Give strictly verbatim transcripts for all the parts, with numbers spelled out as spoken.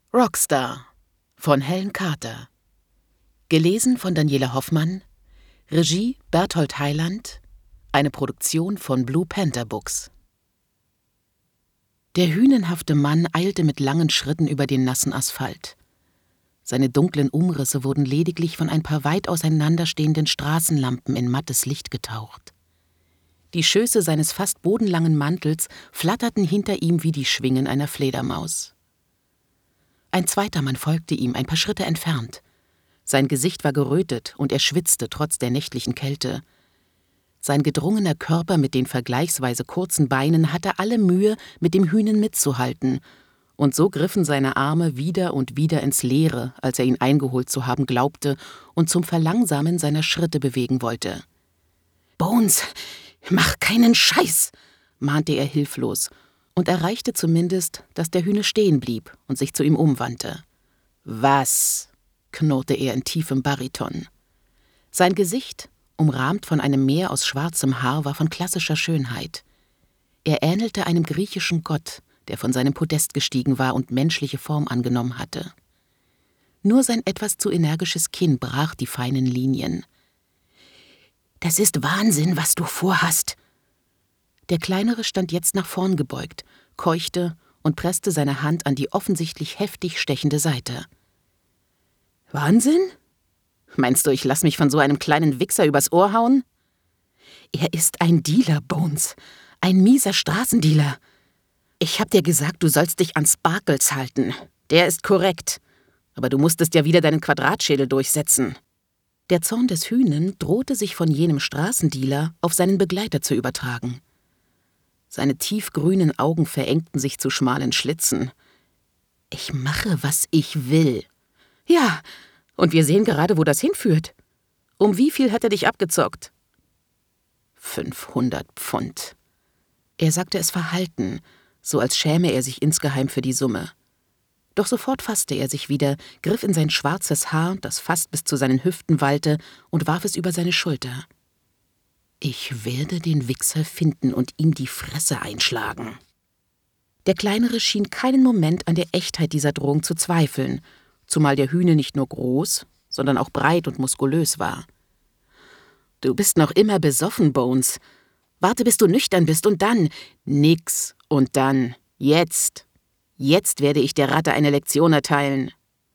Rockstar von Helen Carter. Gelesen von Daniela Hoffmann. Regie Berthold Heiland. Eine Produktion von Blue Panther Books. Der hünenhafte Mann eilte mit langen Schritten über den nassen Asphalt. Seine dunklen Umrisse wurden lediglich von ein paar weit auseinanderstehenden Straßenlampen in mattes Licht getaucht. Die Schöße seines fast bodenlangen Mantels flatterten hinter ihm wie die Schwingen einer Fledermaus. Ein zweiter Mann folgte ihm, ein paar Schritte entfernt. Sein Gesicht war gerötet und er schwitzte trotz der nächtlichen Kälte. Sein gedrungener Körper mit den vergleichsweise kurzen Beinen hatte alle Mühe, mit dem Hünen mitzuhalten, und so griffen seine Arme wieder und wieder ins Leere, als er ihn eingeholt zu haben glaubte und zum Verlangsamen seiner Schritte bewegen wollte. »Bones, mach keinen Scheiß«, mahnte er hilflos und erreichte zumindest, dass der Hüne stehen blieb und sich zu ihm umwandte. »Was?«, knurrte er in tiefem Bariton. Sein Gesicht, umrahmt von einem Meer aus schwarzem Haar, war von klassischer Schönheit. Er ähnelte einem griechischen Gott, der von seinem Podest gestiegen war und menschliche Form angenommen hatte. Nur sein etwas zu energisches Kinn brach die feinen Linien. »Das ist Wahnsinn, was du vorhast!« Der Kleinere stand jetzt nach vorn gebeugt, keuchte und presste seine Hand an die offensichtlich heftig stechende Seite. »Wahnsinn? Meinst du, ich lass mich von so einem kleinen Wichser übers Ohr hauen?« »Er ist ein Dealer, Bones. Ein mieser Straßendealer. Ich hab dir gesagt, du sollst dich an Sparkles halten. Der ist korrekt. Aber du musstest ja wieder deinen Quadratschädel durchsetzen.« Der Zorn des Hünen drohte sich von jenem Straßendealer auf seinen Begleiter zu übertragen. Seine tiefgrünen Augen verengten sich zu schmalen Schlitzen. »Ich mache, was ich will.« »Ja, und wir sehen gerade, wo das hinführt. Um wie viel hat er dich abgezockt?« »fünfhundert Pfund.« Er sagte es verhalten, so als schäme er sich insgeheim für die Summe. Doch sofort fasste er sich wieder, griff in sein schwarzes Haar, das fast bis zu seinen Hüften wallte, und warf es über seine Schulter. »Ich werde den Wichser finden und ihm die Fresse einschlagen.« Der Kleinere schien keinen Moment an der Echtheit dieser Drohung zu zweifeln, zumal der Hüne nicht nur groß, sondern auch breit und muskulös war. »Du bist noch immer besoffen, Bones. Warte, bis du nüchtern bist und dann...« »Nix und dann. Jetzt. Jetzt werde ich der Ratte eine Lektion erteilen.«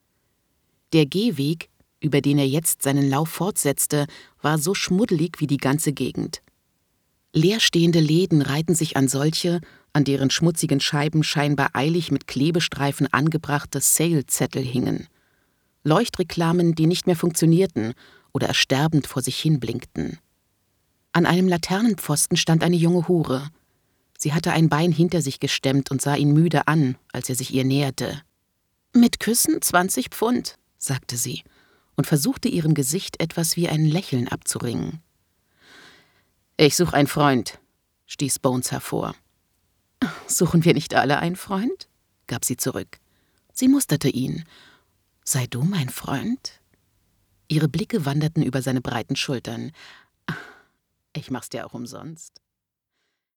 Der Gehweg, über den er jetzt seinen Lauf fortsetzte, war so schmuddelig wie die ganze Gegend. Leerstehende Läden reihten sich an solche, an deren schmutzigen Scheiben scheinbar eilig mit Klebestreifen angebrachte Sale-Zettel hingen. Leuchtreklamen, die nicht mehr funktionierten oder ersterbend vor sich hin blinkten. An einem Laternenpfosten stand eine junge Hure. Sie hatte ein Bein hinter sich gestemmt und sah ihn müde an, als er sich ihr näherte. »Mit Küssen zwanzig Pfund«, sagte sie und versuchte ihrem Gesicht etwas wie ein Lächeln abzuringen. »Ich suche einen Freund«, stieß Bones hervor. »Suchen wir nicht alle einen Freund?«, gab sie zurück. Sie musterte ihn. »Sei du mein Freund?« Ihre Blicke wanderten über seine breiten Schultern. »Ich mach's dir auch umsonst.«